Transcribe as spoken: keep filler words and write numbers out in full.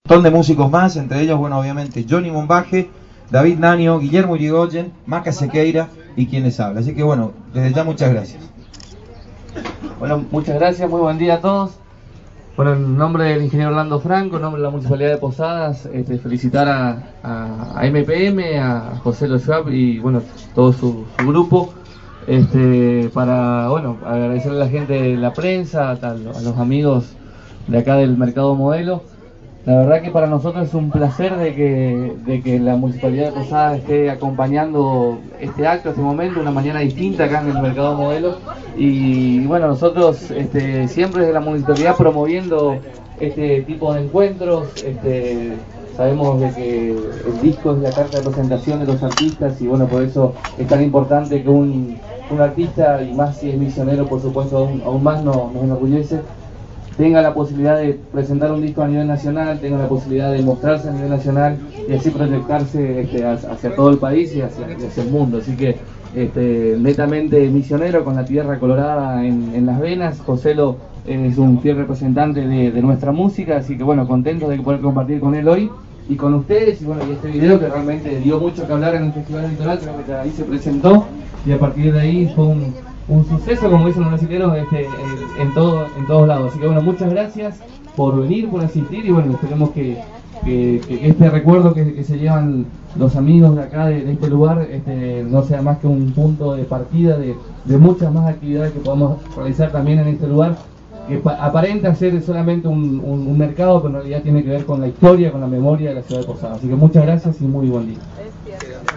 montón de músicos más, entre ellos, bueno, obviamente Johnny Mombaje, David Nanio, Guillermo Yrigoyen, Maca Sequeira y quien les habla. Así que bueno, desde ya muchas gracias. Bueno, muchas gracias, muy buen día a todos. Bueno, en nombre del ingeniero Orlando Franco, en nombre de la Municipalidad de Posadas, este, felicitar a, a, a M P M, a José Lo Schwab y bueno, todo su, su grupo, este, para bueno, agradecerle a la gente de la prensa, a, a los amigos de acá del Mercado Modelo. La verdad que para nosotros es un placer de que, de que la Municipalidad de Posadas esté acompañando este acto, este momento, una mañana distinta acá en el Mercado Modelo. Y bueno, nosotros este, siempre desde la Municipalidad promoviendo este tipo de encuentros. Este, sabemos de que el disco es la carta de presentación de los artistas y bueno, por eso es tan importante que un, un artista, y más si es misionero, por supuesto, aún, aún más nos, nos enorgullece, tenga la posibilidad de presentar un disco a nivel nacional, tenga la posibilidad de mostrarse a nivel nacional y así proyectarse este, hacia todo el país y hacia, hacia el mundo. Así que este, netamente misionero, con la tierra colorada en, en las venas. José Lo es un fiel representante de, de nuestra música, así que bueno, contentos de poder compartir con él hoy y con ustedes. Y bueno, y este video que realmente dio mucho que hablar en el Festival Litoral, creo que ahí se presentó y a partir de ahí fue un... un suceso, como dicen los brasileños, este, en, en, todo, en todos lados. Así que bueno, muchas gracias por venir, por asistir y bueno, esperemos que, que, que este recuerdo que, que se llevan los amigos de acá, de, de este lugar, este, no sea más que un punto de partida de, de muchas más actividades que podamos realizar también en este lugar, que aparenta ser solamente un, un, un mercado, pero en realidad tiene que ver con la historia, con la memoria de la ciudad de Posadas. Así que muchas gracias y muy buen día.